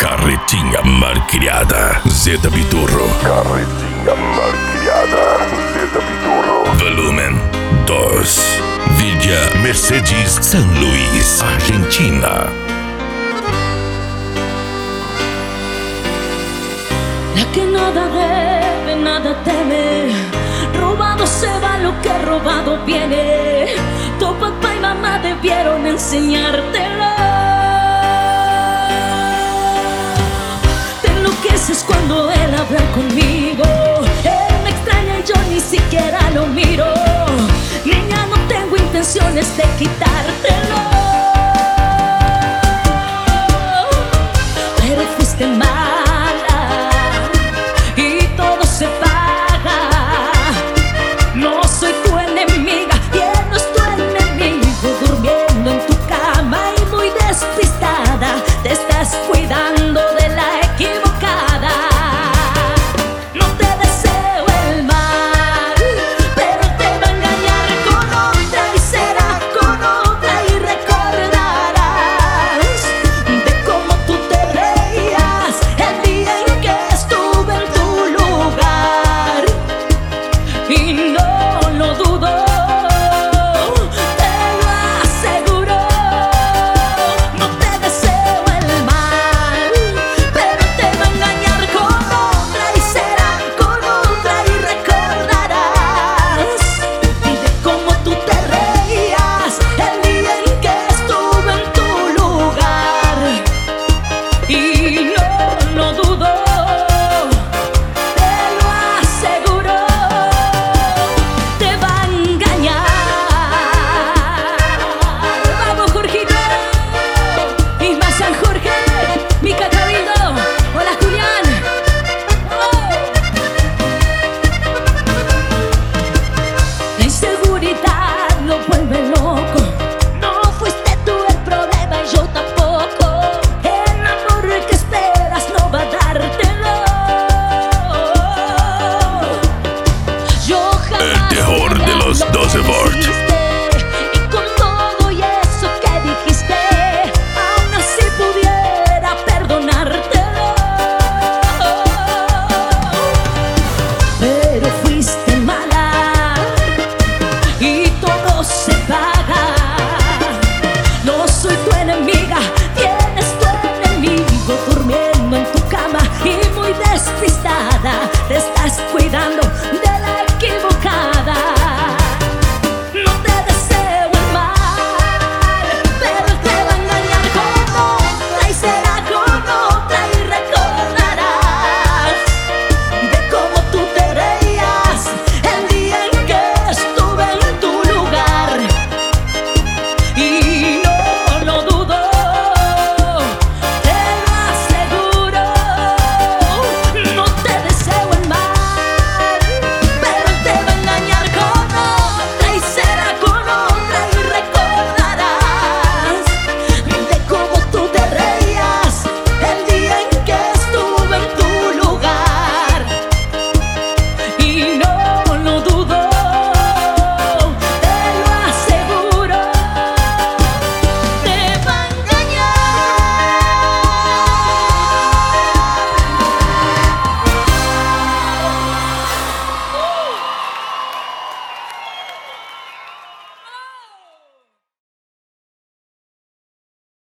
Carretinha malcriada, Zeta Piturro. Carretinha malcriada, Zeta Piturro. Volumen 2. Villa Mercedes, San Luis, Argentina. La que nada debe, nada teme. Robado se va lo que robado viene. Tu papá y mamá debieron enseñártelo. Te enloqueces cuando él habla conmigo. Él me extraña y yo ni siquiera lo miro. Niña, no tengo intenciones de quitártelo.